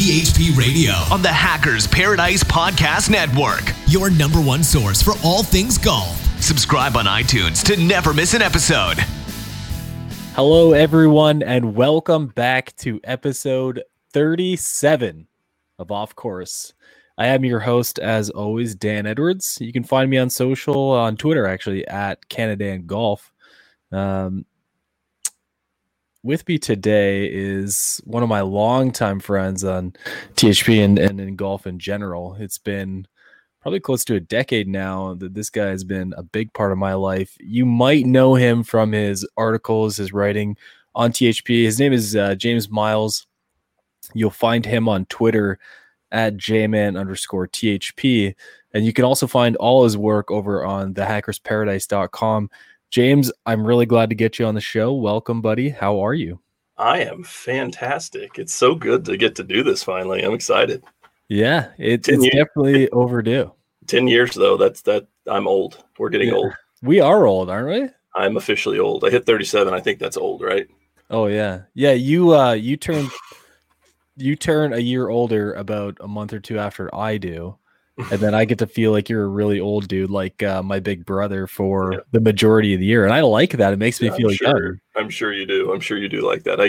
THP Radio on the Hackers Paradise Podcast Network. Your number one source for all things golf. Subscribe on iTunes to never miss an episode. Hello, everyone, and welcome back to episode 37 of Off Course. I am your host, as always, Dan Edwards. You can find me on social, on Twitter, actually, at Canadan Golf. With me today is one of my longtime friends on THP and in golf in general. It's been probably close to a decade now that this guy has been a big part of my life. You might know him from his articles, his writing on THP. His name is James Miles. You'll find him on Twitter at jman_THP. And you can also find all his work over on thehackersparadise.com. James, I'm really glad to get you on the show. Welcome, buddy. How are you? I am fantastic. It's so good to get to do this finally. I'm excited. Yeah, it's definitely overdue. 10 years, though, I'm old. We're getting old. We are old, aren't we? I'm officially old. I hit 37. I think that's old, right? Oh, yeah. Yeah, you turn a year older about a month or two after I do. And then I get to feel like you're a really old dude, like my big brother for the majority of the year. And I like that. It makes me feel young. I'm sure you do. I'm sure you do like that.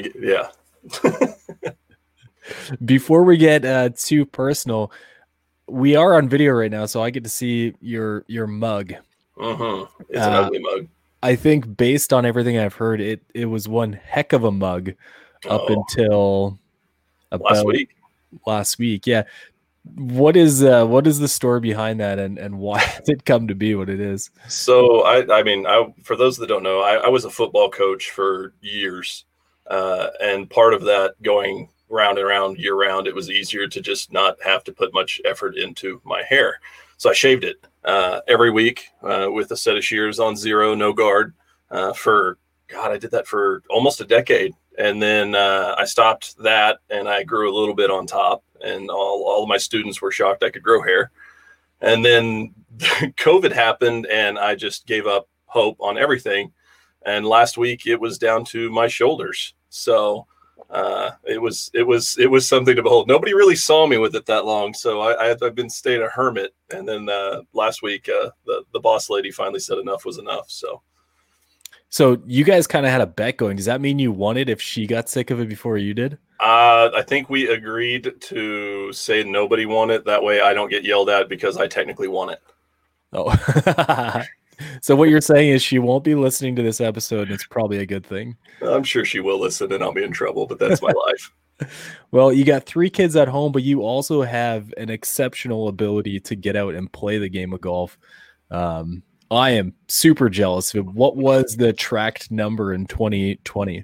Before we get too personal, we are on video right now, so I get to see your mug. Mm-hmm. It's an ugly mug. I think based on everything I've heard, it was one heck of a mug up until about last week. Yeah. What is the story behind that, and why did it come to be what it is? So I mean, for those that don't know, I was a football coach for years, and part of that going round and round year round, it was easier to just not have to put much effort into my hair. So I shaved it every week with a set of shears on zero, no guard. I did that for almost a decade. And then I stopped that, and I grew a little bit on top, and all of my students were shocked I could grow hair. And then COVID happened, and I just gave up hope on everything. And last week it was down to my shoulders. So it was something to behold. Nobody really saw me with it that long, so I've been staying a hermit. And then last week the boss lady finally said enough was enough. So you guys kind of had a bet going. Does that mean you won it if she got sick of it before you did? I think we agreed to say nobody won it. That way I don't get yelled at because I technically won it. Oh. So what you're saying is she won't be listening to this episode, and it's probably a good thing. I'm sure she will listen, and I'll be in trouble, but that's my life. Well, you got 3 kids at home, but you also have an exceptional ability to get out and play the game of golf. I am super jealous of it. What was the tracked number in 2020?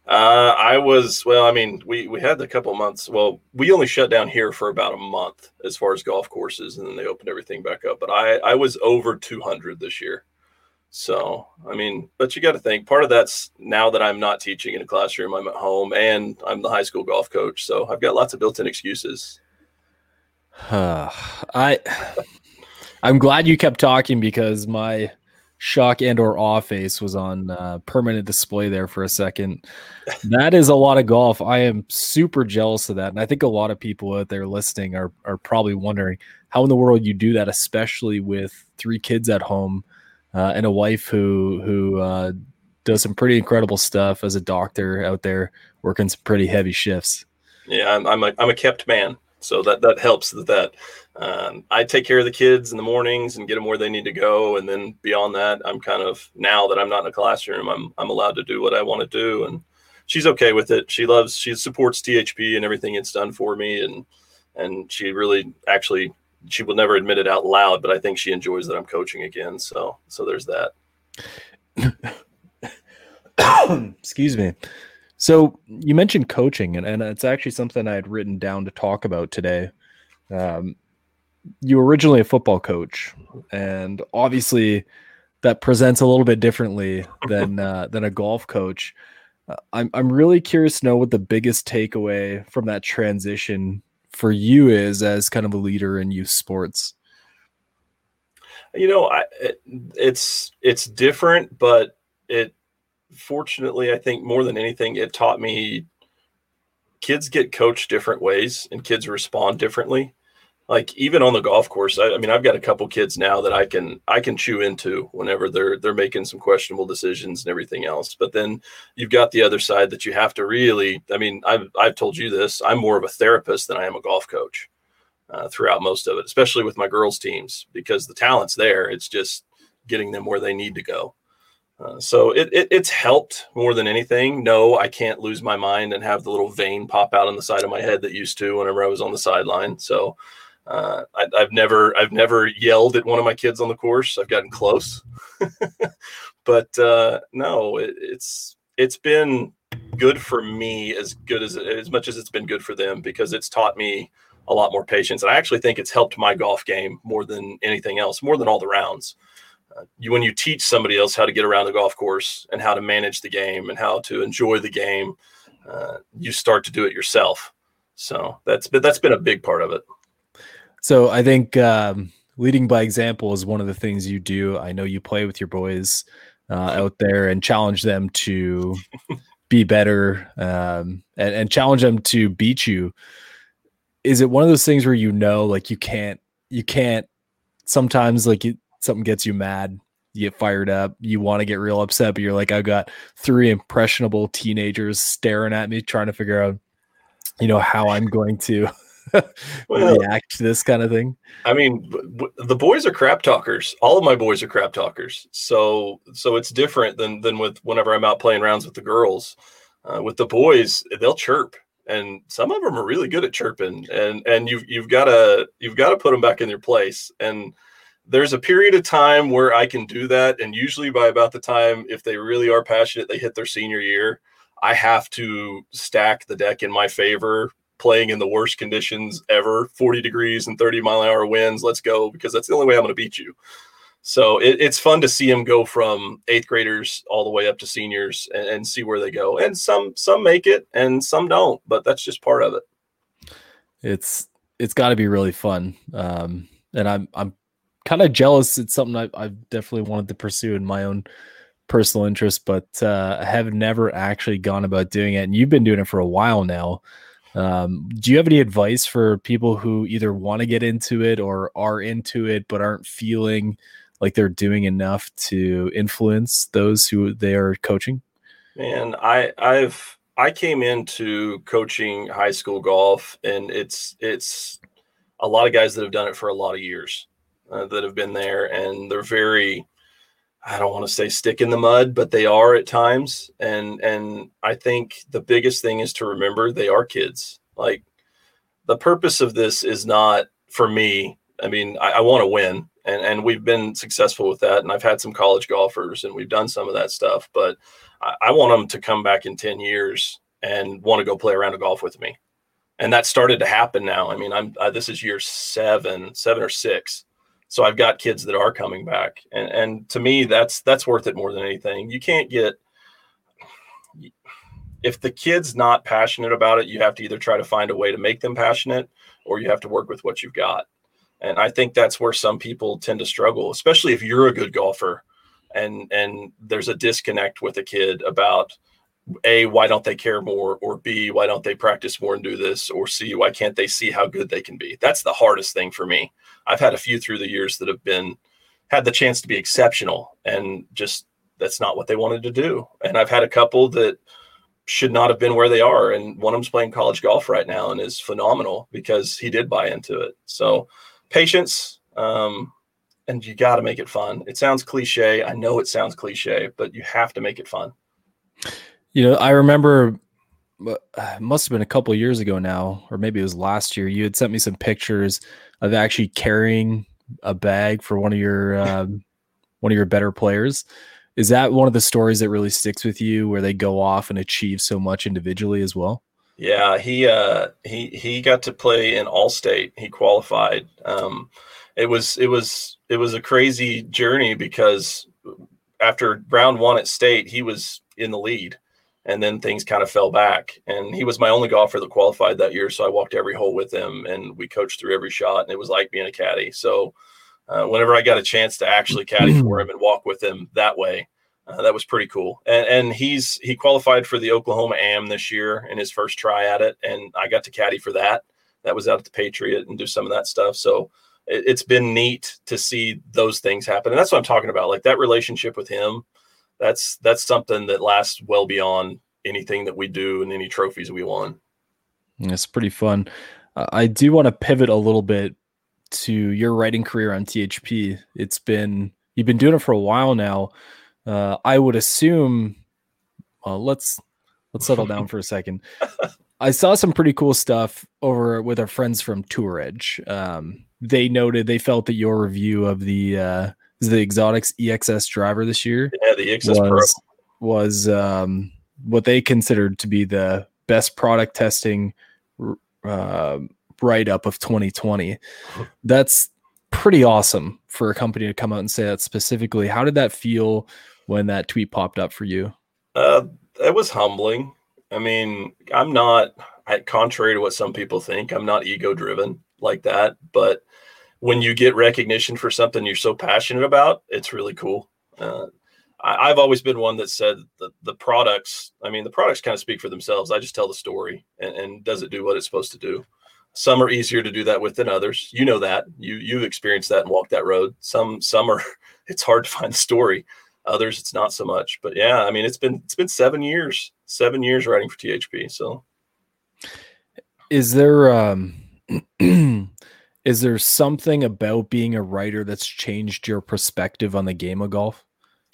We had a couple months. Well, we only shut down here for about a month as far as golf courses, and then they opened everything back up. But I was over 200 this year. So, but you got to think part of that's now that I'm not teaching in a classroom, I'm at home, and I'm the high school golf coach. So I've got lots of built-in excuses. I'm glad you kept talking because my shock and or awe face was on permanent display there for a second. That is a lot of golf. I am super jealous of that. And I think a lot of people out there listening are probably wondering how in the world you do that, especially with 3 kids at home and a wife who does some pretty incredible stuff as a doctor out there working some pretty heavy shifts. Yeah, I'm a kept man. So that helps with that. I take care of the kids in the mornings and get them where they need to go. And then beyond that, I'm kind of, now that I'm not in a classroom, I'm allowed to do what I want to do. And she's okay with it. She supports THP and everything it's done for me. And she really, actually, she will never admit it out loud, but I think she enjoys that I'm coaching again. So there's that. Excuse me. So you mentioned coaching, and it's actually something I had written down to talk about today. You were originally a football coach, and obviously that presents a little bit differently than a golf coach. I'm really curious to know what the biggest takeaway from that transition for you is as kind of a leader in youth sports. It's different, but fortunately, I think more than anything, it taught me kids get coached different ways and kids respond differently. Like even on the golf course, I mean, I've got a couple kids now that I can chew into whenever they're making some questionable decisions and everything else. But then you've got the other side that you have to really, I mean, I've told you this, I'm more of a therapist than I am a golf coach throughout most of it, especially with my girls teams, because the talent's there. It's just getting them where they need to go. So it's helped more than anything. No, I can't lose my mind and have the little vein pop out on the side of my head that used to whenever I was on the sideline. So I've never yelled at one of my kids on the course. I've gotten close, but no, it's been good for me as much as it's been good for them, because it's taught me a lot more patience. And I actually think it's helped my golf game more than anything else, more than all the rounds. When you teach somebody else how to get around the golf course and how to manage the game and how to enjoy the game, you start to do it yourself. So that's been a big part of it. So I think leading by example is one of the things you do. I know you play with your boys out there and challenge them to be better and challenge them to beat you. Is it one of those things where like you can't sometimes, like something gets you mad, you get fired up, you want to get real upset, but you're like, I've got 3 impressionable teenagers staring at me trying to figure out, how I'm going to react to this kind of thing? I mean, the boys are crap talkers. All of my boys are crap talkers. So it's different than with whenever I'm out playing rounds with the girls. With the boys, they'll chirp, and some of them are really good at chirping. And you've got to put them back in their place. And there's a period of time where I can do that, and usually by about the time, if they really are passionate, they hit their senior year, I have to stack the deck in my favor, playing in the worst conditions ever, 40 degrees and 30-mile-an-hour winds. Let's go, because that's the only way I'm going to beat you. So it's fun to see them go from 8th graders all the way up to seniors and see where they go. And some make it and some don't, but that's just part of it. It's got to be really fun. And I'm kind of jealous. It's something I've definitely wanted to pursue in my own personal interest, but I have never actually gone about doing it. And you've been doing it for a while now. Do you have any advice for people who either want to get into it or are into it, but aren't feeling like they're doing enough to influence those who they are coaching? Man, I came into coaching high school golf, and it's a lot of guys that have done it for a lot of years that have been there, and they're very, I don't want to say stick in the mud, but they are at times. And I think the biggest thing is to remember they are kids. Like, the purpose of this is not for me. I mean, I want to win, and we've been successful with that. And I've had some college golfers, and we've done some of that stuff, but I want them to come back in 10 years and want to go play around a golf with me. And that started to happen now. I mean, this is year seven or 6. So I've got kids that are coming back, and to me, that's worth it more than anything. You can't get, if the kid's not passionate about it, you have to either try to find a way to make them passionate, or you have to work with what you've got. And I think that's where some people tend to struggle, especially if you're a good golfer and there's a disconnect with a kid about A, why don't they care more, or B, why don't they practice more and do this, or C, why can't they see how good they can be? That's the hardest thing for me. I've had a few through the years that have had the chance to be exceptional, and just that's not what they wanted to do. And I've had a couple that should not have been where they are, and one of them's playing college golf right now and is phenomenal because he did buy into it. So patience, and you got to make it fun. It sounds cliche. I know it sounds cliche, but you have to make it fun. I remember, it must have been a couple of years ago now, or maybe it was last year, you had sent me some pictures of actually carrying a bag for one of your better players. Is that one of the stories that really sticks with you, where they go off and achieve so much individually as well? Yeah, he got to play in All-State. He qualified. It was a crazy journey, because after round 1 at state, he was in the lead, and then things kind of fell back. And he was my only golfer that qualified that year, so I walked every hole with him, and we coached through every shot, and it was like being a caddy. So whenever I got a chance to actually caddy for him and walk with him that way, That was pretty cool. And he qualified for the Oklahoma Am this year in his first try at it. And I got to caddy for that. That was out at the Patriot and do some of that stuff. So it's been neat to see those things happen. And that's what I'm talking about. Like that relationship with him, that's something that lasts well beyond anything that we do and any trophies we won. It's pretty fun. I do want to pivot a little bit to your writing career on THP. You've been doing it for a while now. I would assume, let's settle down for a second. I saw some pretty cool stuff over with our friends from Tour Edge. They felt that your review of the Exotics EXS driver this year, the EXS Pro, was what they considered to be the best product testing write-up of 2020. That's pretty awesome for a company to come out and say that specifically. How did that feel when that tweet popped up for you? It was humbling. I mean, I'm not, contrary to what some people think, I'm not ego driven like that. But when you get recognition for something you're so passionate about, it's really cool. I've always been one that said the products kind of speak for themselves. I just tell the story and does it do what it's supposed to do? Some are easier to do that with than others. You know that. You've experienced that and walked that road. Some are, it's hard to find the story. Others, it's not so much. But yeah, I mean, it's been 7 years writing for THP. So is there is there something about being a writer that's changed your perspective on the game of golf?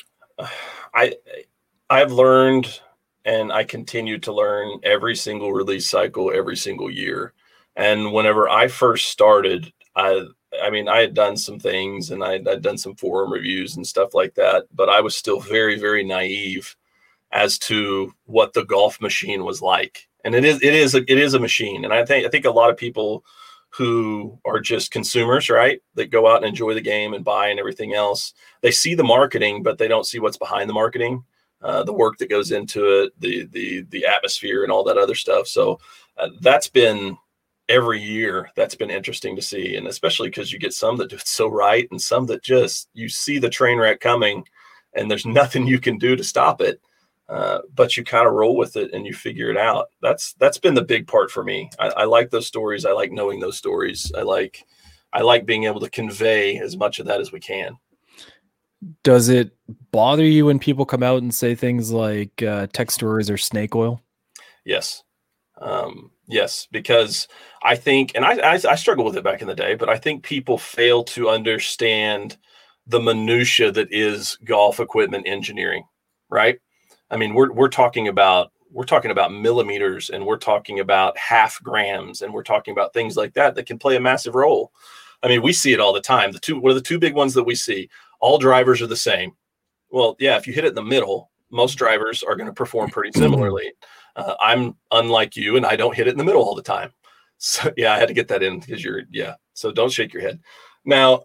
I've learned, and I continue to learn every single release cycle, every single year. And whenever I first started, I had done some things and I'd done some forum reviews and stuff like that, but I was still very, very naive as to what the golf machine was like. And it is a machine. And I think a lot of people who are just consumers, right, that go out and enjoy the game and buy and everything else, they see the marketing, but they don't see what's behind the marketing, the work that goes into it, the atmosphere and all that other stuff. So that's been every year. That's been interesting to see. And especially because you get some that do it so right and some that just, you see the train wreck coming and there's nothing you can do to stop it. But you kind of roll with it and you figure it out. That's been the big part for me. I like those stories. I like knowing those stories. I like being able to convey as much of that as we can. Does it bother you when people come out and say things like tech stories or snake oil? Yes. Yes, because I think, and I struggled with it back in the day, but I think people fail to understand the minutia that is golf equipment engineering, right? I mean, we're talking about millimeters, and we're talking about half grams, and we're talking about things like that can play a massive role. I mean, we see it all the time. What are the two big ones that we see? All drivers are the same. Well, yeah, if you hit it in the middle, most drivers are going to perform pretty similarly. I'm unlike you, and I don't hit it in the middle all the time. So yeah, I had to get that in because so don't shake your head now.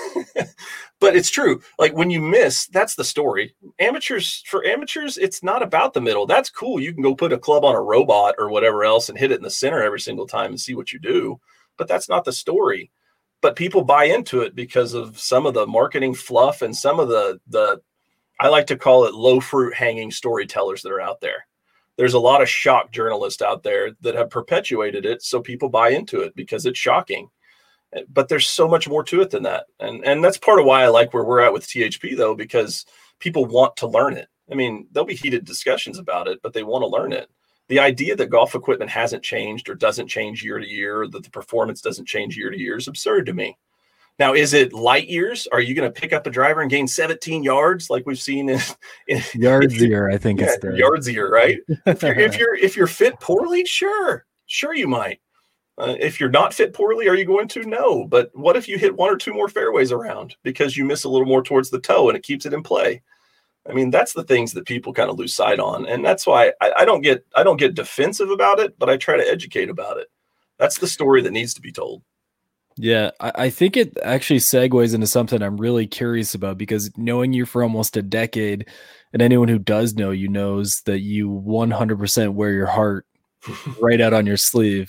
But it's true. Like when you miss, that's the story. For amateurs, it's not about the middle. That's cool. You can go put a club on a robot or whatever else and hit it in the center every single time and see what you do. But that's not the story. But people buy into it because of some of the marketing fluff and some of the I like to call it low fruit hanging storytellers that are out there. There's a lot of shock journalists out there that have perpetuated it so people buy into it because it's shocking. But there's so much more to it than that. And that's part of why I like where we're at with THP, though, because people want to learn it. I mean, there'll be heated discussions about it, but they want to learn it. The idea that golf equipment hasn't changed or doesn't change year to year, or that the performance doesn't change year to year is absurd to me. Now, is it light years? Are you going to pick up a driver and gain 17 yards like we've seen in Yardsier? I think it's the Yardsier, right? if you're fit poorly, sure you might. If you're not fit poorly, are you going to? No. But what if you hit one or two more fairways around because you miss a little more towards the toe and it keeps it in play? I mean, that's the things that people kind of lose sight on, and that's why I don't get defensive about it, but I try to educate about it. That's the story that needs to be told. Yeah, I think it actually segues into something I'm really curious about, because knowing you for almost a decade, and anyone who does know you knows that you 100% wear your heart right out on your sleeve,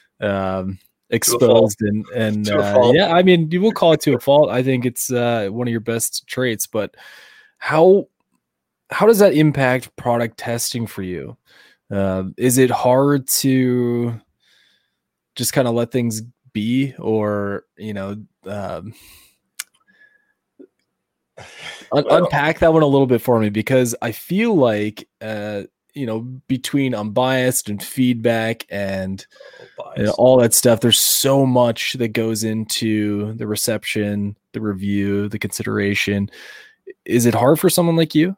exposed and yeah, I mean, you will call it to a fault. I think it's one of your best traits. But how how does that impact product testing for you? Is it hard to just kind of let things be, or, unpack that one a little bit for me, because I feel like, between unbiased and feedback and all that stuff, there's so much that goes into the reception, the review, the consideration. Is it hard for someone like you?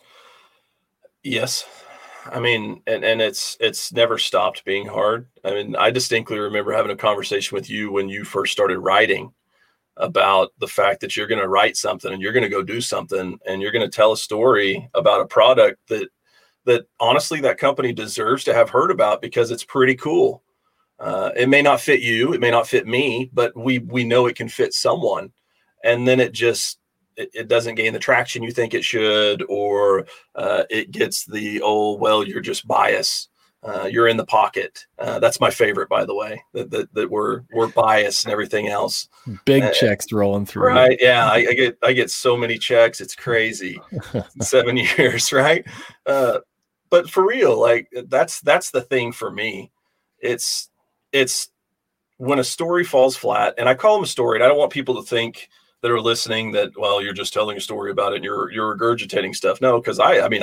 Yes. I mean, and it's never stopped being hard. I mean, I distinctly remember having a conversation with you when you first started writing about the fact that you're going to write something and you're going to go do something and you're going to tell a story about a product that honestly that company deserves to have heard about because it's pretty cool. It may not fit you, it may not fit me, but we know it can fit someone. And then it doesn't gain the traction you think it should, or it gets the, well, you're just biased. You're in the pocket. That's my favorite, by the way, that we're biased and everything else. Big checks rolling through. Right. Yeah. I get so many checks. It's crazy. 7 years. Right. But for real, like that's the thing for me. It's when a story falls flat, and I call them a story, and I don't want people to think that are listening that, well, you're just telling a story about it and you're regurgitating stuff. No, because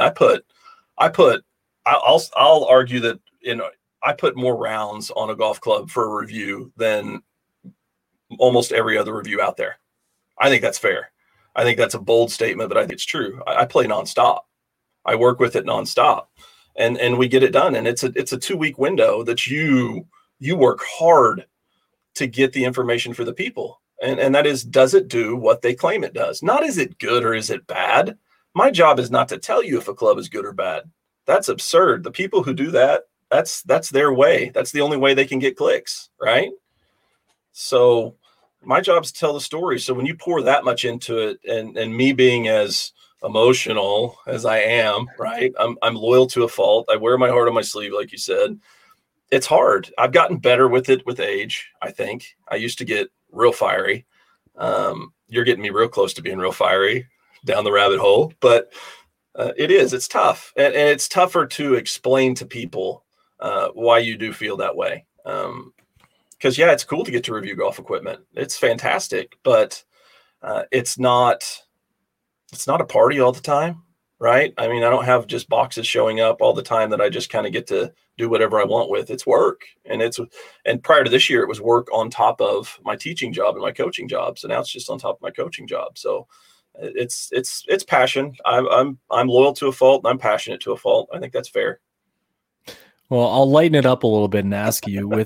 I'll argue that, I put more rounds on a golf club for a review than almost every other review out there. I think that's fair. I think that's a bold statement, but I think it's true. I play nonstop. I work with it nonstop, and we get it done. And it's a 2-week window that you work hard to get the information for the people. And that is, does it do what they claim it does? Not is it good or is it bad? My job is not to tell you if a club is good or bad. That's absurd. The people who do that, that's their way. That's the only way they can get clicks, right? So my job is to tell the story. So when you pour that much into it, and me being as emotional as I am, right? I'm loyal to a fault. I wear my heart on my sleeve, like you said. It's hard. I've gotten better with it with age, I think. I used to get real fiery. You're getting me real close to being real fiery down the rabbit hole, but it's tough. And it's tougher to explain to people why you do feel that way. Because it's cool to get to review golf equipment. It's fantastic, but it's not a party all the time, right? I mean, I don't have just boxes showing up all the time that I just kind of get to do whatever I want with. It's work. And prior to this year, it was work on top of my teaching job and my coaching job. So now it's just on top of my coaching job. So it's passion. I'm loyal to a fault, and I'm passionate to a fault. I think that's fair. Well, I'll lighten it up a little bit and ask you, with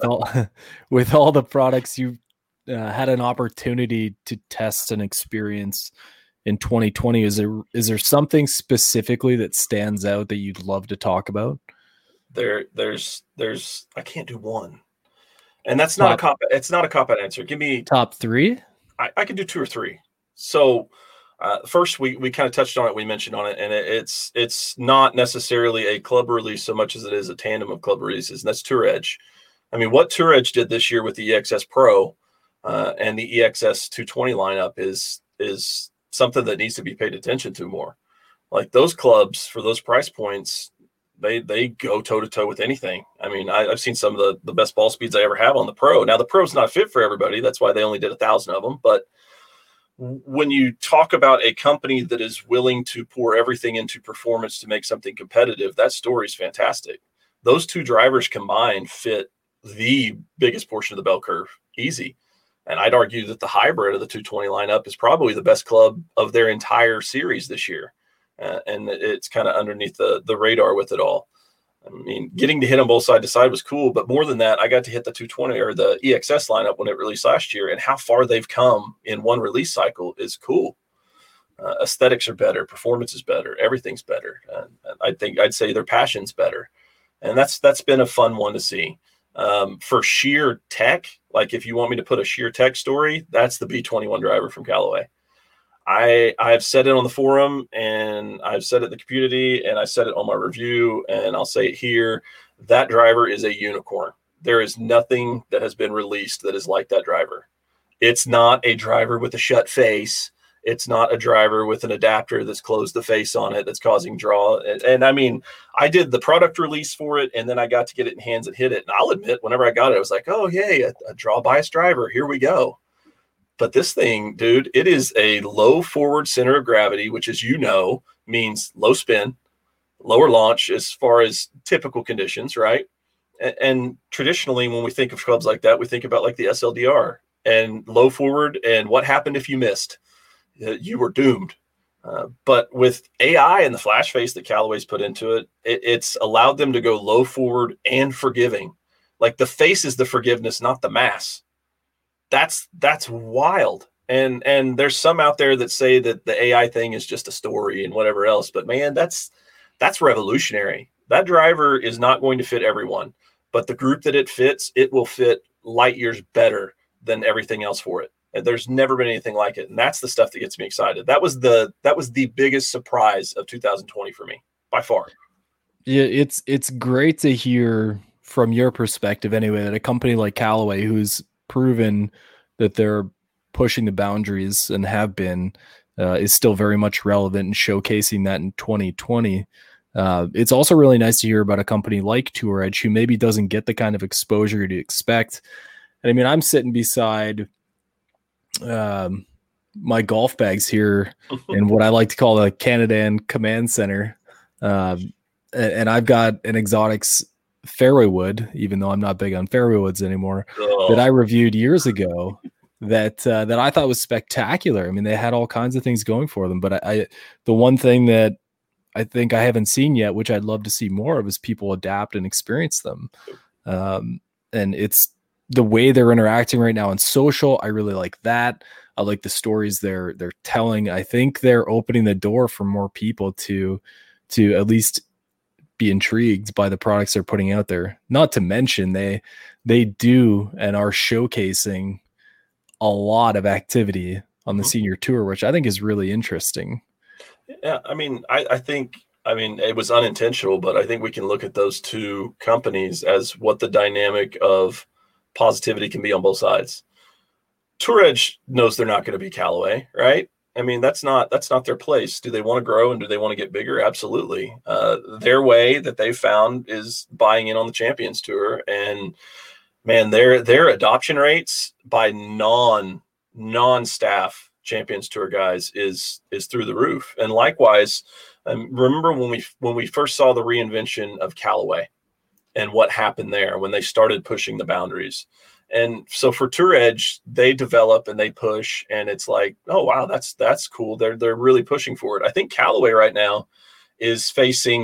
all the products you had an opportunity to test and experience in 2020, is there something specifically that stands out that you'd love to talk about? There's I can't do one, and that's not a cop. It's not a cop-out answer. Give me top 3. I can do 2 or 3. So first, we kind of touched on it. We mentioned on it, and it's not necessarily a club release so much as it is a tandem of club releases, and that's Tour Edge. I mean, what Tour Edge did this year with the EXS Pro and the EXS 220 lineup is something that needs to be paid attention to more. Like those clubs for those price points, they go toe to toe with anything. I mean, I've seen some of the best ball speeds I ever have on the Pro. Now the Pro's not fit for everybody. That's why they only did 1,000 of them. But when you talk about a company that is willing to pour everything into performance to make something competitive, that story is fantastic. Those two drivers combined fit the biggest portion of the bell curve, easy. And I'd argue that the hybrid of the 220 lineup is probably the best club of their entire series this year. And it's kind of underneath the radar with it all. I mean, getting to hit them both side to side was cool, but more than that, I got to hit the 220 or the EXS lineup when it released last year, and how far they've come in one release cycle is cool. Aesthetics are better, performance is better, everything's better. I'd say their passion's better, and that's been a fun one to see. For sheer tech, like if you want me to put a sheer tech story, that's the B21 driver from Callaway. I've said it on the forum, and I've said it in the community, and I said it on my review, and I'll say it here. That driver is a unicorn. There is nothing that has been released that is like that driver. It's not a driver with a shut face. It's not a driver with an adapter that's closed the face on it that's causing draw. And I mean, I did the product release for it, and then I got to get it in hands and hit it. And I'll admit, whenever I got it, I was like, oh, yay, a draw bias driver. Here we go. But this thing, dude, it is a low forward center of gravity, which, as you know, means low spin, lower launch as far as typical conditions, right? And traditionally, when we think of clubs like that, we think about like the SLDR and low forward. And what happened if you missed? You were doomed. But with AI and the flash face that Callaway's put into it, it's allowed them to go low forward and forgiving. Like the face is the forgiveness, not the mass. That's wild. And there's some out there that say that the AI thing is just a story and whatever else. But man, that's revolutionary. That driver is not going to fit everyone, but the group that it fits, it will fit light years better than everything else for it. And there's never been anything like it. And that's the stuff that gets me excited. That was the biggest surprise of 2020 for me by far. Yeah, it's great to hear from your perspective anyway, that a company like Callaway, who's proven that they're pushing the boundaries and have been, is still very much relevant and showcasing that in 2020. It's also really nice to hear about a company like Tour Edge, who maybe doesn't get the kind of exposure you'd expect. And I mean, I'm sitting beside my golf bags here in what I like to call the Canada Command Center. And I've got an Exotics fairway wood, even though I'm not big on fairway woods anymore, that I reviewed years ago that I thought was spectacular. I mean, they had all kinds of things going for them, but the one thing that I think I haven't seen yet, which I'd love to see more of, is people adapt and experience them. And it's the way they're interacting right now on social. I really like that. I like the stories they're telling. I think they're opening the door for more people to at least be intrigued by the products they're putting out there. Not to mention they do and are showcasing a lot of activity on the senior tour, which I think is really interesting. Yeah, I mean, I think it was unintentional, but I think we can look at those two companies as what the dynamic of positivity can be on both sides. Tour Edge knows they're not going to be Callaway, right? I mean, that's not their place. Do they want to grow and do they want to get bigger? Absolutely. Their way that they found is buying in on the Champions Tour, and man, their adoption rates by non-staff Champions Tour guys is through the roof. And likewise, remember when we first saw the reinvention of Callaway and what happened there when they started pushing the boundaries. And so for Tour Edge, they develop and they push, and it's like, oh wow, that's cool. They're really pushing for it. I think Callaway right now is facing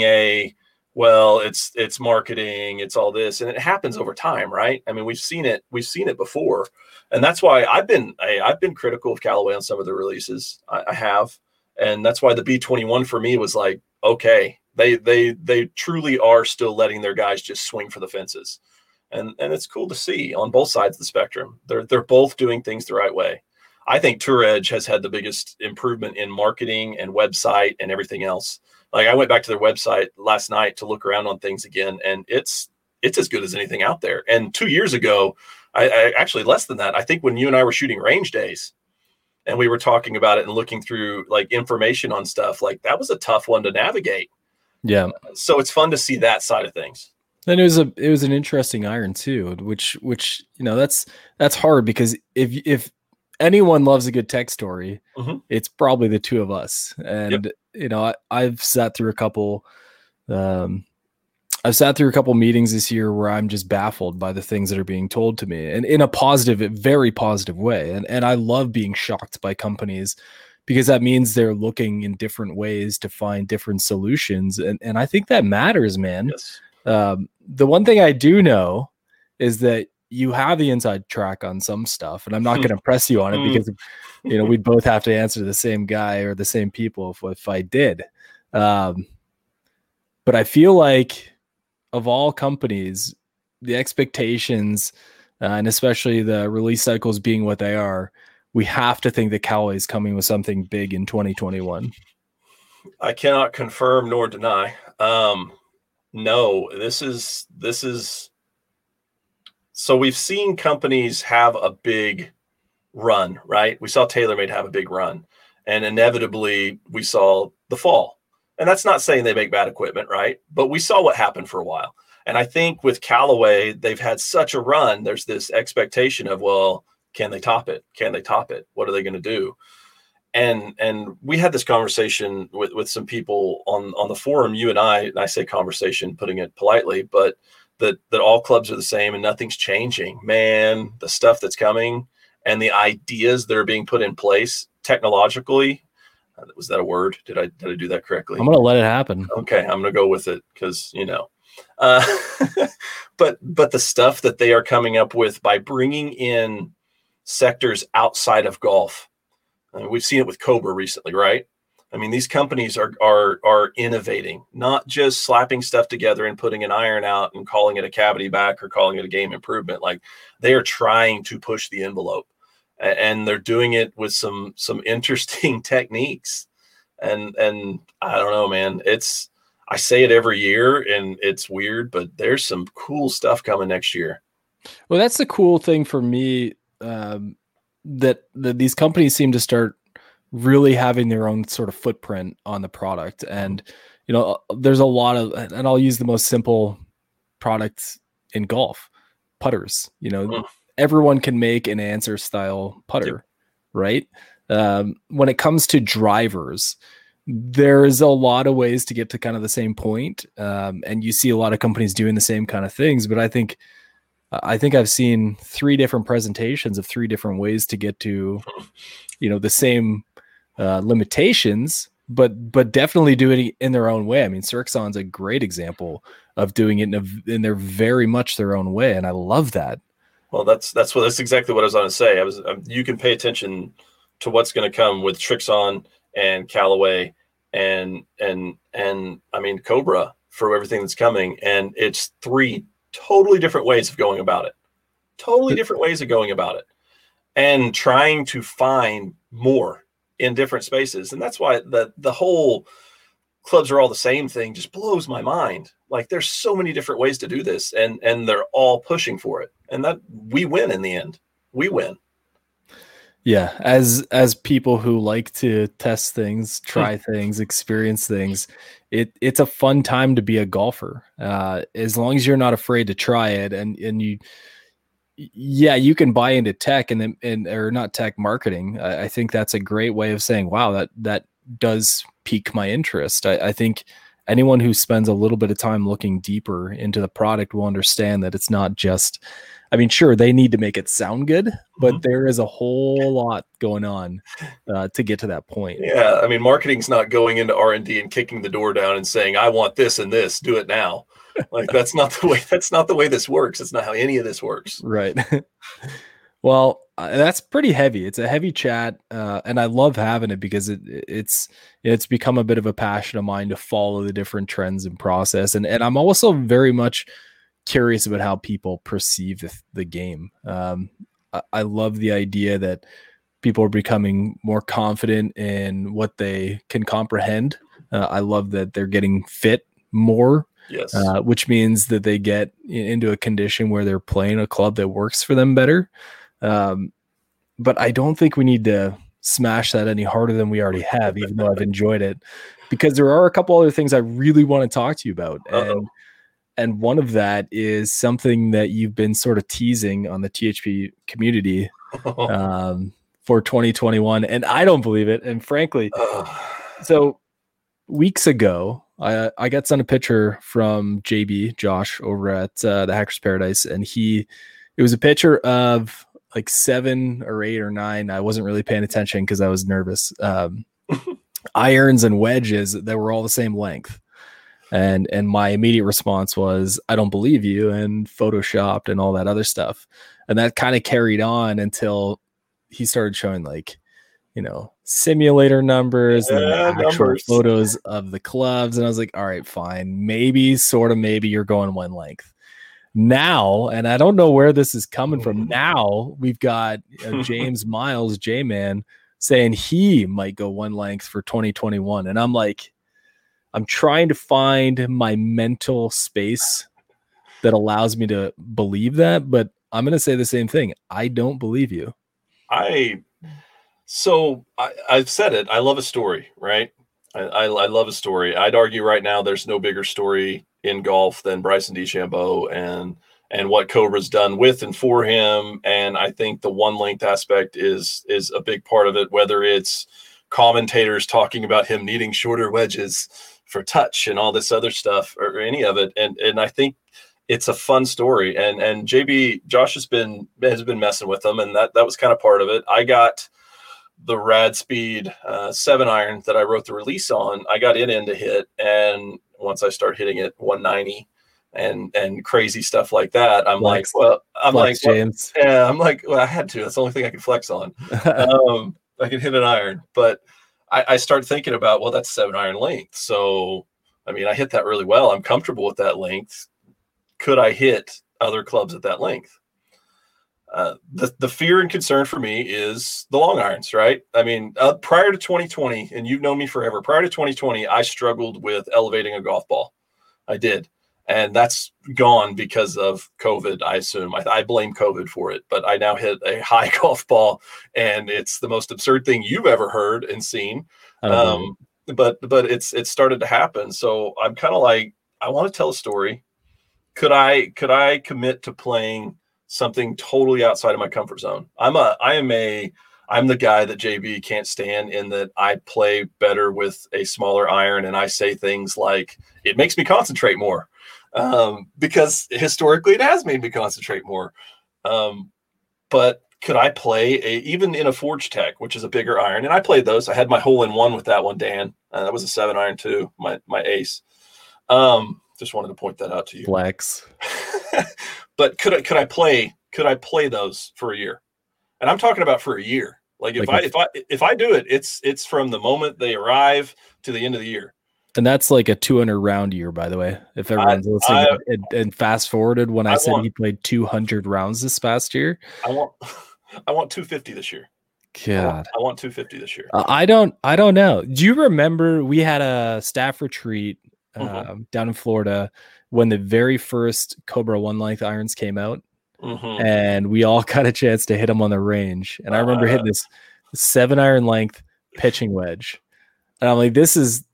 it's marketing, it's all this, and it happens over time, right? I mean, we've seen it before, and that's why I've been critical of Callaway on some of the releases. I have, and that's why the B21 for me was like, okay, they truly are still letting their guys just swing for the fences. And it's cool to see on both sides of the spectrum. They're both doing things the right way. I think Tour Edge has had the biggest improvement in marketing and website and everything else. Like I went back to their website last night to look around on things again, and it's as good as anything out there. And 2 years ago, I actually less than that. I think when you and I were shooting range days and we were talking about it and looking through like information on stuff, like that was a tough one to navigate. Yeah. So it's fun to see that side of things. And it was an interesting iron too, which that's hard, because if anyone loves a good tech story, it's probably the two of us. And I've sat through a couple meetings this year where I'm just baffled by the things that are being told to me, and in a positive, very positive way. And I love being shocked by companies, because that means they're looking in different ways to find different solutions. And I think that matters, man. Yes. The one thing I do know is that you have the inside track on some stuff, and I'm not going to press you on it because, we'd both have to answer the same guy or the same people if I did. But I feel like of all companies, the expectations, and especially the release cycles being what they are, we have to think that Callaway is coming with something big in 2021. I cannot confirm nor deny. No, this is so we've seen companies have a big run, right? We saw TaylorMade have a big run, and inevitably we saw the fall. And that's not saying they make bad equipment, right? But we saw what happened for a while. And I think with Callaway, they've had such a run. There's this expectation of, well, can they top it? Can they top it? What are they going to do? And we had this conversation with some people on the forum, you and I say conversation, putting it politely, but that all clubs are the same and nothing's changing. Man, the stuff that's coming and the ideas that are being put in place technologically, was that a word? Did I do that correctly? I'm going to let it happen. Okay, I'm going to go with it because, but the stuff that they are coming up with by bringing in sectors outside of golf. We've seen it with Cobra recently, right? I mean, these companies are innovating, not just slapping stuff together and putting an iron out and calling it a cavity back or calling it a game improvement. Like, they are trying to push the envelope, and they're doing it with some interesting techniques. And I don't know, man, I say it every year and it's weird, but there's some cool stuff coming next year. Well, that's the cool thing for me. That these companies seem to start really having their own sort of footprint on the product. And, there's a lot of, and I'll use the most simple products in golf, putters. Everyone can make an Answer style putter, right? When it comes to drivers, there's a lot of ways to get to kind of the same point. And you see a lot of companies doing the same kind of things, but I think I've seen 3 different presentations of 3 different ways to get to, the same limitations, but definitely do it in their own way. I mean, Srixon's a great example of doing it in their very much their own way, and I love that. Well, that's exactly what I was going to say. You can pay attention to what's going to come with Srixon and Callaway and I mean Cobra for everything that's coming, and it's 3 totally different ways of going about it. Totally different ways of going about it. And trying to find more in different spaces. And that's why the whole clubs are all the same thing just blows my mind. Like, there's so many different ways to do this, and they're all pushing for it. And that we win in the end. We win. Yeah, as people who like to test things, try things, experience things, it's a fun time to be a golfer. As long as you're not afraid to try it, and you can buy into tech or not tech marketing. I think that's a great way of saying, wow, that does pique my interest. I think anyone who spends a little bit of time looking deeper into the product will understand that it's not just, I mean, sure, they need to make it sound good, but there is a whole lot going on to get to that point. Yeah, I mean, marketing's not going into R&D and kicking the door down and saying, I want this and this, do it now. Like, that's not the way this works. It's not how any of this works. Right. Well, that's pretty heavy. It's a heavy chat, and I love having it because it's become a bit of a passion of mine to follow the different trends and process. And I'm also very much curious about how people perceive the game. I love the idea that people are becoming more confident in what they can comprehend. I love that they're getting fit more. Yes. Which means that they get into a condition where they're playing a club that works for them better. But I don't think we need to smash that any harder than we already have, even though I've enjoyed it, because there are a couple other things I really want to talk to you about. And one of that is something that you've been sort of teasing on the THP community for 2021. And I don't believe it. And frankly, so weeks ago, I got sent a picture from Josh over at the Hackers Paradise, and it was a picture of like 7 or 8 or 9. I wasn't really paying attention because I was nervous. Irons and wedges that were all the same length. And my immediate response was, I don't believe you, and photoshopped and all that other stuff. And that kind of carried on until he started showing simulator numbers and actual photos of the clubs. And I was like, all right, fine. Maybe you're going one length. Now, and I don't know where this is coming from. Now we've got James Miles, J-Man, saying he might go one length for 2021. And I'm like, I'm trying to find my mental space that allows me to believe that, but I'm going to say the same thing. I don't believe you. So I've said it. I love a story, right? I love a story. I'd argue right now there's no bigger story in golf than Bryson DeChambeau and what Cobra's done with and for him. And I think the one length aspect is a big part of it, whether it's commentators talking about him needing shorter wedges for touch and all this other stuff or any of it. And I think it's a fun story. And Josh has been messing with them, and that was kind of part of it. I got the Rad Speed 7-iron that I wrote the release on. I got it in to hit, and once I start hitting it 190 and crazy stuff like that, I'm like, James. Yeah, I'm like, well, I had to. That's the only thing I could flex on. I can hit an iron, but I start thinking about, well, that's 7-iron length. So, I mean, I hit that really well. I'm comfortable with that length. Could I hit other clubs at that length? The fear and concern for me is the long irons, right? I mean, prior to 2020, and you've known me forever, prior to 2020, I struggled with elevating a golf ball. I did. And that's gone because of COVID, I assume. I blame COVID for it, but I now hit a high golf ball, and it's the most absurd thing you've ever heard and seen. But it's started to happen. So I'm kind of like, I want to tell a story. Could I commit to playing something totally outside of my comfort zone? I'm the guy that JB can't stand, in that I play better with a smaller iron, and I say things like, it makes me concentrate more, because historically it has made me concentrate more. But could I play even in a Forge Tech, which is a bigger iron? And I played those. I had my hole-in-one with that one, Dan. That was a 7-iron too, my ace. Just wanted to point that out to you. Flex. But could I play those for a year? And I'm talking about for a year. Like if I do it, it's from the moment they arrive to the end of the year. And that's like a 200 round year, by the way. If everyone's listening and fast forwarded when I said he played 200 rounds this past year, I want 250 this year. God, I want 250 this year. I don't know. Do you remember we had a staff retreat down in Florida when the very first Cobra 1-length irons came out, and we all got a chance to hit them on the range. And I remember hitting this 7-iron length pitching wedge, and I'm like, this is.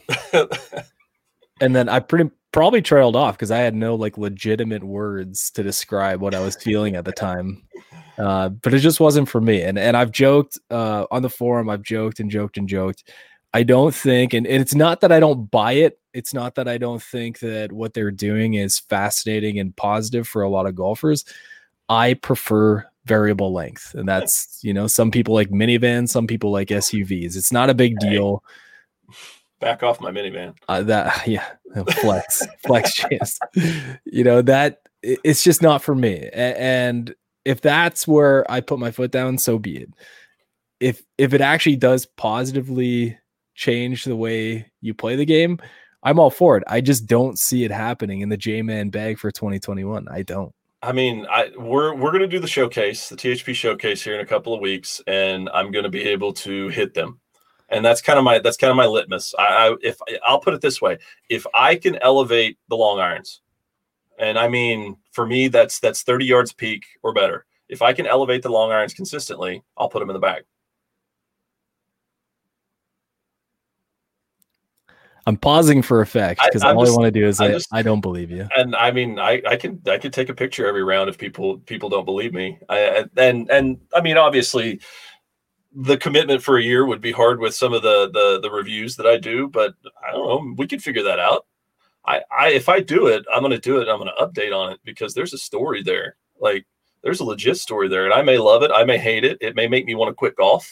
And then I probably trailed off because I had no like legitimate words to describe what I was feeling at the time. But it just wasn't for me. And I've joked on the forum, I've joked. I don't think, and it's not that I don't buy it. It's not that I don't think that what they're doing is fascinating and positive for a lot of golfers. I prefer variable length. And that's, some people like minivans, some people like SUVs. It's not a big deal. Back off my minivan. Flex chance. That it's just not for me. And if that's where I put my foot down, so be it. If it actually does positively change the way you play the game, I'm all for it. I just don't see it happening in the J-Man bag for 2021. I don't. I mean, we're going to do the showcase, the THP showcase here in a couple of weeks, and I'm going to be able to hit them. And that's kind of my litmus. I'll put it this way: if I can elevate the long irons, and I mean, for me, that's 30 yards peak or better. If I can elevate the long irons consistently, I'll put them in the bag. I'm pausing for effect because all I want to do is I don't believe you. And I mean, I can take a picture every round if people don't believe me. And I mean, obviously, the commitment for a year would be hard with some of the reviews that I do, but I don't know. We could figure that out. If I do it, I'm going to do it. I'm going to update on it because there's a story there. Like there's a legit story there, and I may love it. I may hate it. It may make me want to quit golf.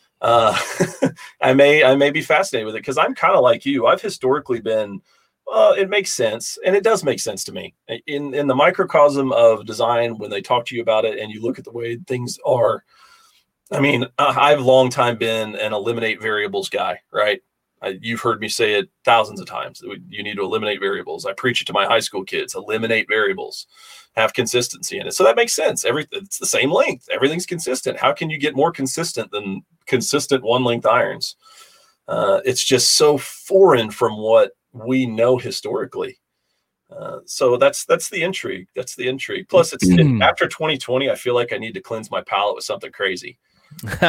I may be fascinated with it because I'm kind of like you. I've historically been, it makes sense. And it does make sense to me in the microcosm of design, when they talk to you about it and you look at the way things are. I mean, I've long time been an eliminate variables guy, right? You've heard me say it thousands of times. You need to eliminate variables. I preach it to my high school kids, eliminate variables, have consistency in it. So that makes sense. It's the same length. Everything's consistent. How can you get more consistent than consistent 1-length irons? It's just so foreign from what we know historically. So that's the intrigue. That's the intrigue. Plus, after 2020, I feel like I need to cleanse my palate with something crazy.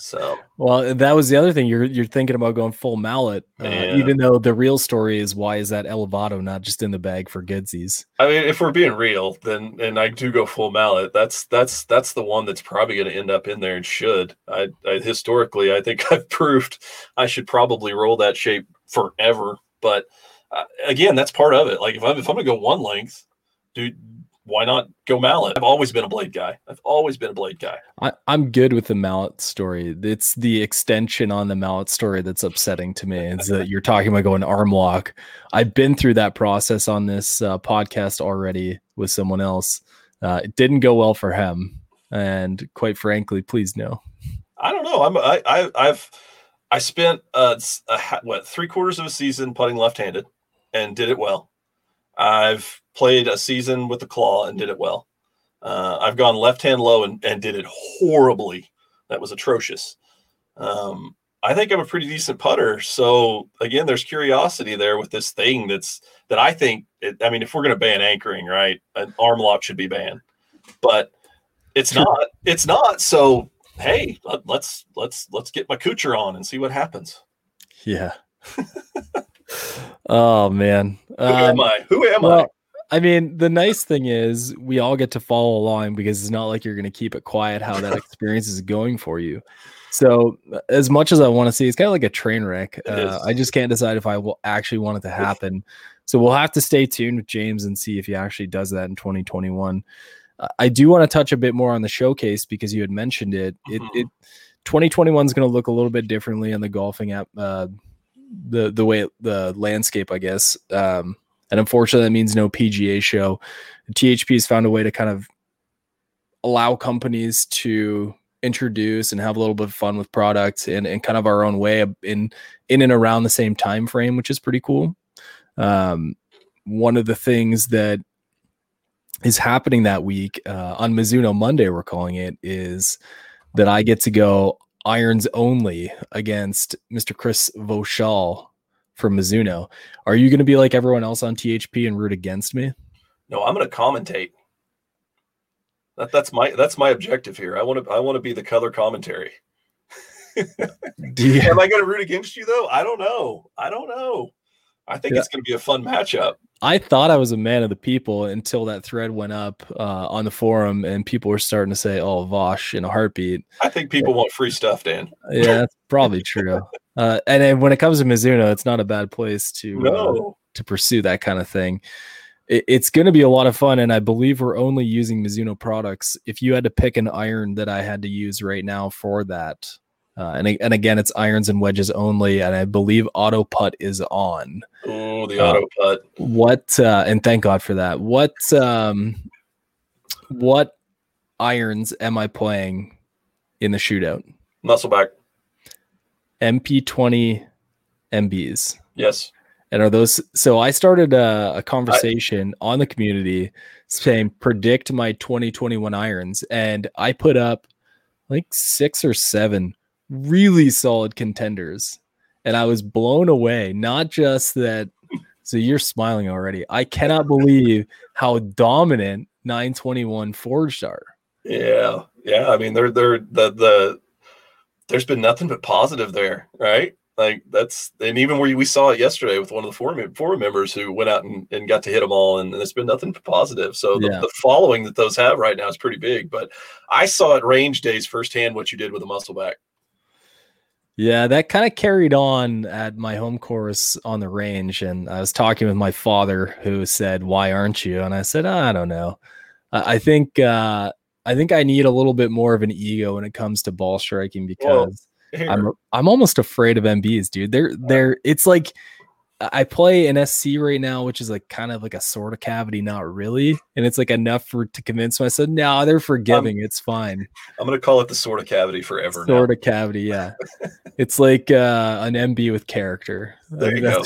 So, Well, that was the other thing. You're thinking about going full mallet, yeah. even though the real story is why is that Elevado not just in the bag for Goodsies? I mean, if we're being real, then and I do go full mallet. That's the one that's probably going to end up in there and should. I historically, I think I've proved I should probably roll that shape forever. But again, that's part of it. Like if I'm going to go one length, dude, why not go mallet? I've always been a blade guy. I'm good with the mallet story. It's the extension on the mallet story that's upsetting to me. It's that you're talking about going arm lock. I've been through that process on this podcast already with someone else. It didn't go well for him, and quite frankly, please no. I don't know. I spent 3/4 of a season putting left-handed and did it well. I've played a season with the claw and did it well. I've gone left hand low and did it horribly. That was atrocious. I think I'm a pretty decent putter. So again, there's curiosity there with this thing that I think, if we're going to ban anchoring, right, an arm lock should be banned, but it's not. So, hey, let's get my Kuchar on and see what happens. Yeah. Oh man. Who am I? I mean, the nice thing is we all get to follow along because it's not like you're going to keep it quiet how that experience is going for you. So as much as I want to see, it's kind of like a train wreck. I just can't decide if I will actually want it to happen. So we'll have to stay tuned with James and see if he actually does that in 2021. I do want to touch a bit more on the showcase because you had mentioned it. 2021 is going to look a little bit differently on the golfing app, the way the landscape, I guess. And unfortunately, that means no PGA show. THP has found a way to kind of allow companies to introduce and have a little bit of fun with products in kind of our own way in and around the same time frame, which is pretty cool. One of the things that is happening that week on Mizuno Monday, we're calling it, is that I get to go irons only against Mr. Chris Vauchal from Mizuno. Are you going to be like everyone else on THP and root against me? No, I'm going to commentate. That's my objective here. I want to be the color commentary. Am I going to root against you though? I don't know. I think it's going to be a fun matchup. I thought I was a man of the people until that thread went up on the forum and people were starting to say, "Oh, Vosh," in a heartbeat. I think people want free stuff, Dan. Yeah, that's probably true. And then when it comes to Mizuno, it's not a bad place to pursue that kind of thing. It's going to be a lot of fun, and I believe we're only using Mizuno products. If you had to pick an iron that I had to use right now for that, and again, it's irons and wedges only, and I believe Auto Putt is on. Oh, the Auto Putt. What? And thank God for that. What irons am I playing in the shootout? Muscleback. MP20 MBs. Yes. And are those? So I started a conversation on the community saying predict my 2021 irons, and I put up like 6 or 7 really solid contenders, and I was blown away. Not just that. So you're smiling already. I cannot believe how dominant 921 Forged are. Yeah. I mean, they're there's been nothing but positive there, right? Like and even where we saw it yesterday with one of the forum members who went out and got to hit them all, and it's been nothing but positive. So the following that those have right now is pretty big. But I saw at range days firsthand what you did with the Muscleback. Yeah, that kind of carried on at my home course on the range, and I was talking with my father, who said, "Why aren't you?" And I said, "I don't know. I think I need a little bit more of an ego when it comes to ball striking because I'm almost afraid of MBs, dude. They're it's like I play an SC right now, which is like kind of like a sort of cavity, not really, and it's like enough to convince myself. No, they're forgiving. It's fine. I'm gonna call it the sort of cavity forever. Sort of cavity, yeah. It's like an MB with character. There you go.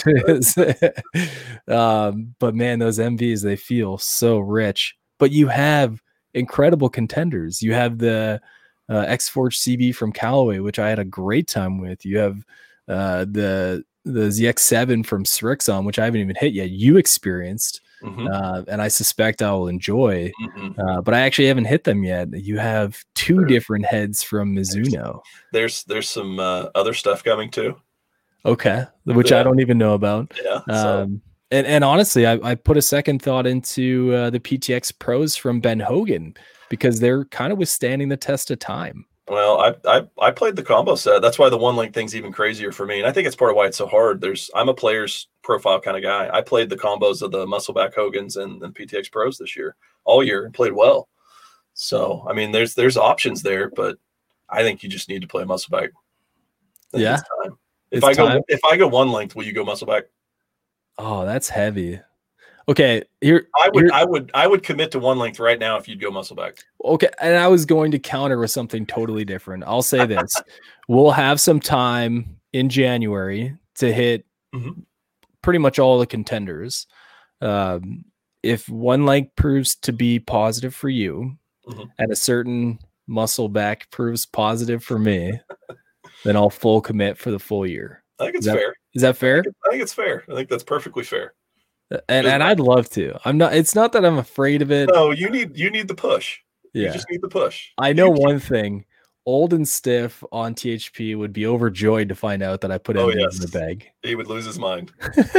But man, those MVs, they feel so rich. But you have incredible contenders. You have the X-Forge CB from Callaway, which I had a great time with. You have the ZX7 from Srixon, which I haven't even hit yet. You experienced. and I suspect I will enjoy. But I actually haven't hit them yet. You have two different heads from Mizuno. There's some other stuff coming too. Okay, which I don't even know about. Yeah. And honestly, I put a second thought into the PTX Pros from Ben Hogan because they're kind of withstanding the test of time. Well, I played the combo set. That's why the one link thing's even crazier for me. And I think it's part of why it's so hard. I'm a player's profile kind of guy. I played the combos of the Muscleback Hogans and PTX Pros this year, all year, and played well. So, I mean, there's options there, but I think you just need to play Muscleback. Yeah. If I go one length, will you go Muscleback? Oh, that's heavy. Okay, here I would commit to one length right now if you'd go Muscleback. Okay, and I was going to counter with something totally different. I'll say this: we'll have some time in January to hit pretty much all the contenders. If one length proves to be positive for you, and a certain Muscleback proves positive for me, then I'll full commit for the full year. I think it's fair. Is that fair? I think it's fair. I think that's perfectly fair. And I'd love to. It's not that I'm afraid of it. No, you need the push. Yeah. You just need the push. I know one thing. Old and Stiff on THP would be overjoyed to find out that I put him in the bag. He would lose his mind.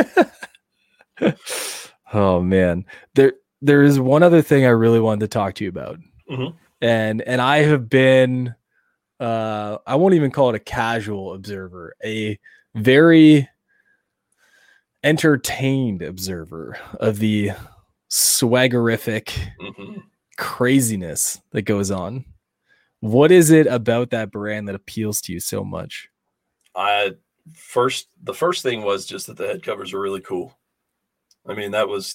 Oh man. There is one other thing I really wanted to talk to you about. And I have been I won't even call it a casual observer, a very entertained observer of the swaggerific craziness that goes on. What is it about that brand that appeals to you so much? The first thing was just that the head covers are really cool. I mean,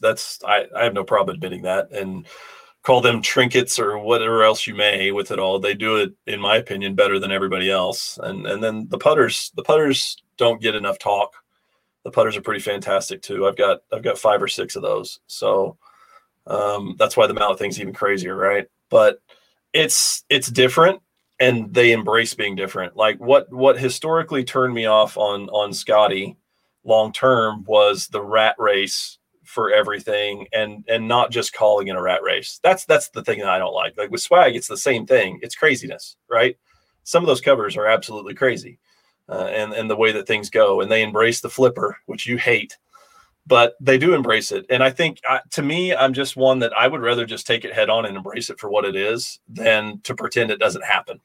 I have no problem admitting that, and call them trinkets or whatever else you may with it all. They do it, in my opinion, better than everybody else. And then the putters don't get enough talk. The putters are pretty fantastic too. I've got 5 or 6 of those. So that's why the mallet thing's even crazier, right? But it's different, and they embrace being different. Like what historically turned me off on Scotty long term was the rat race for everything, and not just calling it a rat race. That's the thing that I don't like. Like with swag, it's the same thing. It's craziness, right? Some of those covers are absolutely crazy. And the way that things go, and they embrace the flipper, which you hate, but they do embrace it. And I think to me, I'm just one that I would rather just take it head on and embrace it for what it is than to pretend it doesn't happen.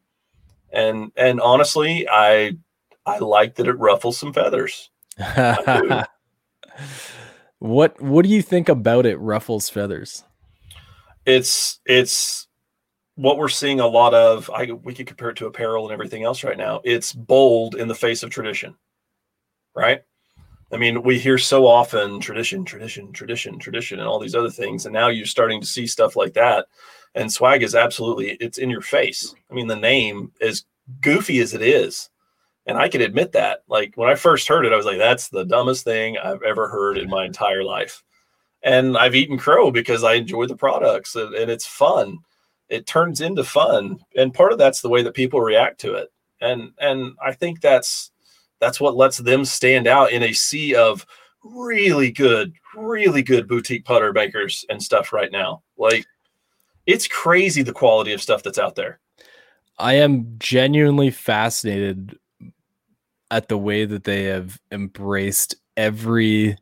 And honestly, I like that it ruffles some feathers. I do. What do you think about it ruffles feathers? It's what we're seeing a lot of. We could compare it to apparel and everything else right now. It's bold in the face of tradition, right? I mean, we hear so often tradition, and all these other things. And now you're starting to see stuff like that. And swag is it's in your face. I mean, the name, as goofy as it is, and I can admit that. Like when I first heard it, I was like, that's the dumbest thing I've ever heard in my entire life. And I've eaten crow because I enjoy the products, and it's fun. It turns into fun. And part of that's the way that people react to it. And I think that's what lets them stand out in a sea of really good boutique putter makers and stuff right now. Like, it's crazy the quality of stuff that's out there. I am genuinely fascinated at the way that they have embraced everything.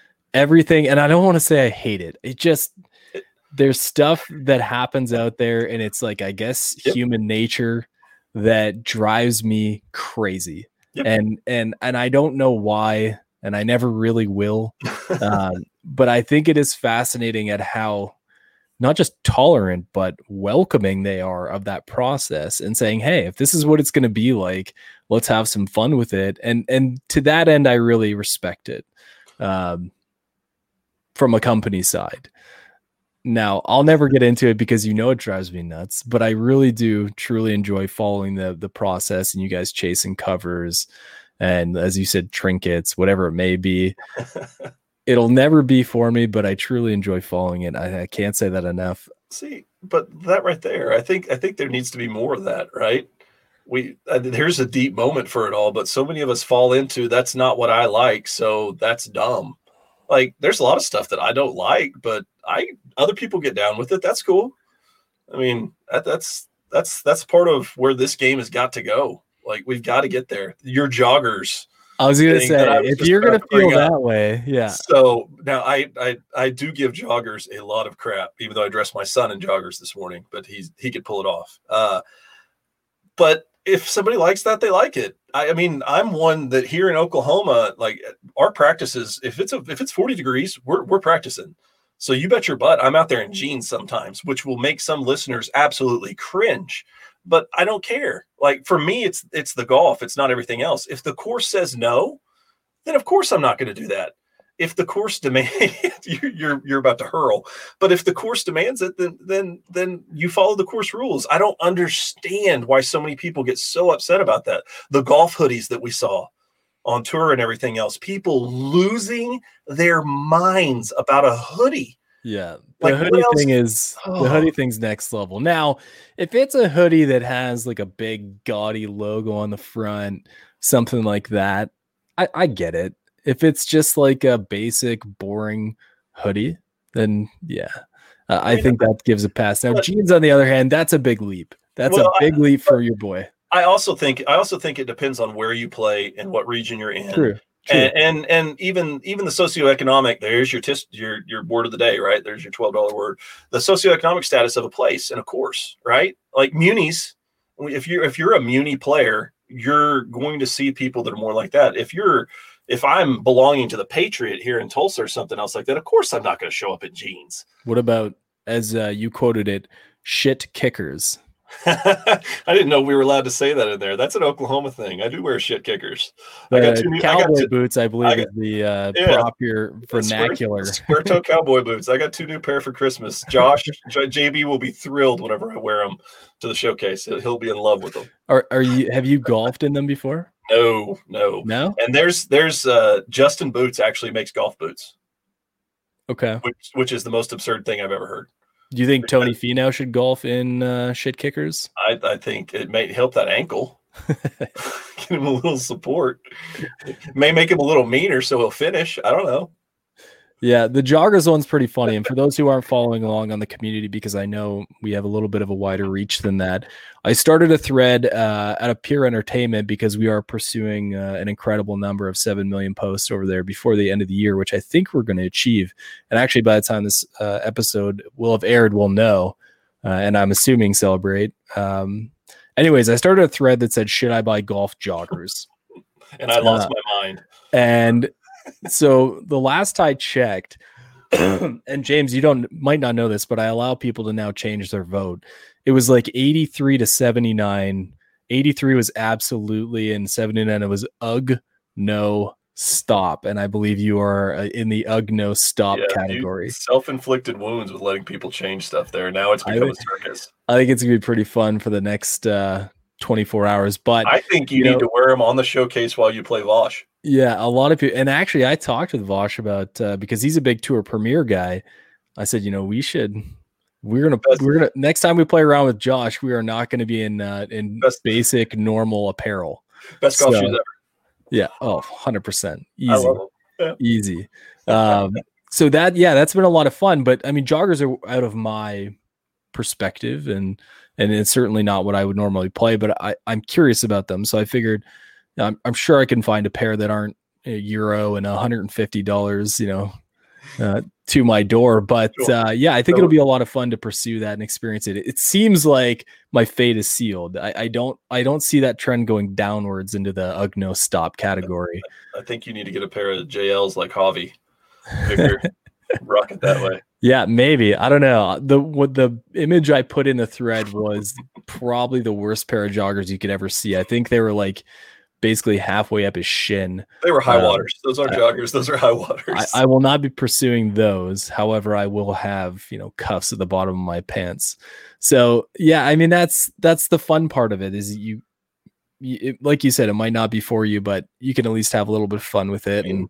And I don't want to say I hate it. It just, there's stuff that happens out there, and it's like, I guess, human nature that drives me crazy. Yep. And I don't know why, and I never really will. But I think it is fascinating at how not just tolerant, but welcoming they are of that process, and saying, hey, if this is what it's going to be like, let's have some fun with it. And to that end, I really respect it from a company side. Now, I'll never get into it because it drives me nuts, but I really do truly enjoy following the process, and you guys chasing covers and, as you said, trinkets, whatever it may be. It'll never be for me, but I truly enjoy following it. I can't say that enough. See, but that right there, I think there needs to be more of that, right? There's a deep moment for it all, but so many of us fall into, that's not what I like, so that's dumb. Like, there's a lot of stuff that I don't like, but other people get down with it. That's cool. I mean, that's part of where this game has got to go. Like, we've got to get there. Your joggers. I was going to say, if you're going to feel that way, yeah. So now I do give joggers a lot of crap, even though I dressed my son in joggers this morning, but he could pull it off. But if somebody likes that, they like it. I mean, I'm one that here in Oklahoma, like our practices, if it's 40 degrees, we're practicing. So you bet your butt I'm out there in jeans sometimes, which will make some listeners absolutely cringe. But I don't care. Like, for me, it's the golf. It's not everything else. If the course says no, then of course I'm not going to do that. If the course demands, you're about to hurl. But if the course demands it, then you follow the course rules. I don't understand why so many people get so upset about that. The golf hoodies that we saw on tour and everything else, people losing their minds about a hoodie. Yeah. The hoodie thing's next level. Now, if it's a hoodie that has like a big gaudy logo on the front, something like that, I get it. If it's just like a basic, boring hoodie, then yeah, I think that gives a pass. Now, jeans, on the other hand, that's a big leap. That's a big leap for your boy. I also think it depends on where you play and what region you're in. True. And even the socioeconomic, there's your word of the day, right? There's your $12 word. The socioeconomic status of a place and a course, right? Like munis, if you're a muni player, you're going to see people that are more like that. If I'm belonging to the Patriot here in Tulsa or something else like that, of course I'm not going to show up in jeans. What about, as you quoted it, shit kickers? I didn't know we were allowed to say that in there. That's an Oklahoma thing. I do wear shit kickers. Cowboy boots, I believe, is the proper vernacular. Square toe cowboy boots. I got 2 new pair for Christmas. JB will be thrilled whenever I wear them to the showcase. He'll be in love with them. Have you golfed in them before? No. And there's Justin Boots actually makes golf boots. Okay. Which is the most absurd thing I've ever heard. Do you think Tony Finau should golf in shit kickers? I think it may help that ankle. Give him a little support. It may make him a little meaner so he'll finish. I don't know. Yeah, the joggers one's pretty funny. And for those who aren't following along on the community, because I know we have a little bit of a wider reach than that, I started a thread at a Pure Entertainment because we are pursuing an incredible number of 7 million posts over there before the end of the year, which I think we're going to achieve. And actually, by the time this episode will have aired, we'll know. And I'm assuming celebrate. Anyways, I started a thread that said, should I buy golf joggers? And I lost my mind. And so the last I checked, and James, you might not know this, but I allow people to now change their vote. It was like 83 to 79. 83 was absolutely, and 79 it was ugh, no, stop. And I believe you are in the ugh, no, stop category. Self-inflicted wounds with letting people change stuff there. Now it's become a circus. I think it's gonna be pretty fun for the next 24 hours. But I think you need to wear them on the showcase while you play Vosh. Yeah, a lot of people, and actually I talked with Vosh about because he's a big Tour Premier guy. I said, we're gonna next time we play around with Josh, we are not going to be in basic normal apparel. Best golf shoes ever. Yeah. Oh, 100%. Easy. I love them. Yeah. Easy. So that's been a lot of fun, but I mean, joggers are out of my perspective and it's certainly not what I would normally play, but I'm curious about them. So I figured I'm sure I can find a pair that aren't €1 and $150, to my door. But I think it'll be a lot of fun to pursue that and experience it. It seems like my fate is sealed. I don't see that trend going downwards into the ugh, no, stop category. I think you need to get a pair of JLs like Javi. Rock it that way. Yeah, maybe. I don't know. The image I put in the thread was probably the worst pair of joggers you could ever see. I think they were like basically halfway up his shin. They were high waters. Those aren't joggers. Those are high waters. I will not be pursuing those. However, I will have, cuffs at the bottom of my pants. So yeah, I mean, that's the fun part of it is like you said, it might not be for you, but you can at least have a little bit of fun with it. And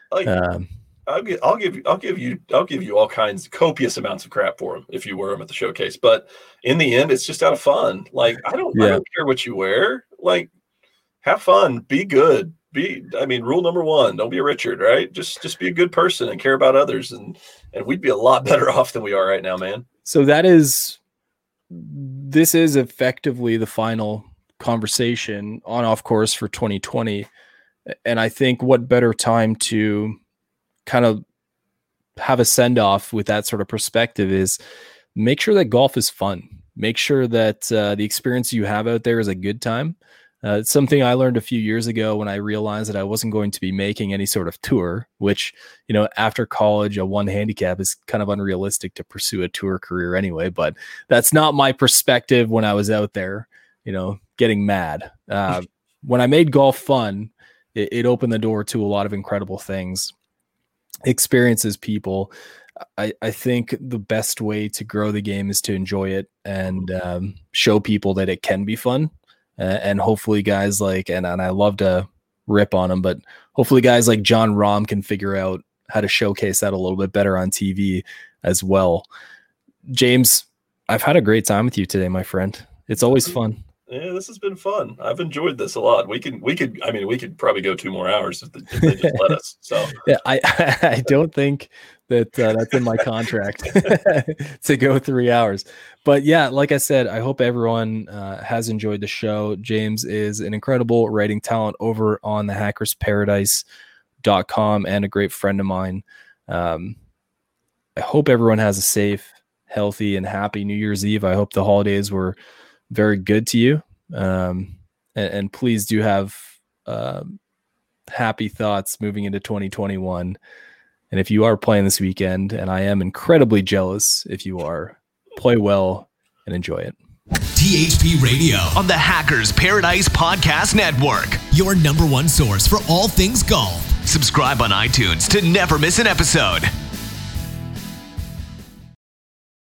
I'll give you all kinds, copious amounts of crap for them if you wear them at the showcase. But in the end, it's just out of fun. Like I don't care what you wear. Like, have fun, be good. rule number one, don't be a Richard, right? Just be a good person and care about others. And we'd be a lot better off than we are right now, man. So this is effectively the final conversation on off course for 2020. And I think what better time to kind of have a send off with that sort of perspective is make sure that golf is fun. Make sure that the experience you have out there is a good time. It's something I learned a few years ago when I realized that I wasn't going to be making any sort of tour, which, after college, a one handicap is kind of unrealistic to pursue a tour career anyway. But that's not my perspective when I was out there, getting mad. When I made golf fun, it opened the door to a lot of incredible things, experiences, people. I think the best way to grow the game is to enjoy it and show people that it can be fun. And hopefully guys like, and I love to rip on them, but hopefully guys like Jon Rahm can figure out how to showcase that a little bit better on TV as well. James, I've had a great time with you today, my friend. It's always fun. Yeah, this has been fun. I've enjoyed this a lot. We could probably go 2 more hours if they just let us. So yeah, I don't think that that's in my contract to go 3 hours. But yeah, like I said, I hope everyone has enjoyed the show. James is an incredible writing talent over on the hackersparadise.com and a great friend of mine. I hope everyone has a safe, healthy, and happy New Year's Eve. I hope the holidays were very good to you. And please do have happy thoughts moving into 2021. And if you are playing this weekend, and I am incredibly jealous if you are, play well and enjoy it. THP Radio on the Hackers Paradise Podcast Network. Your #1 source for all things golf. Subscribe on iTunes to never miss an episode.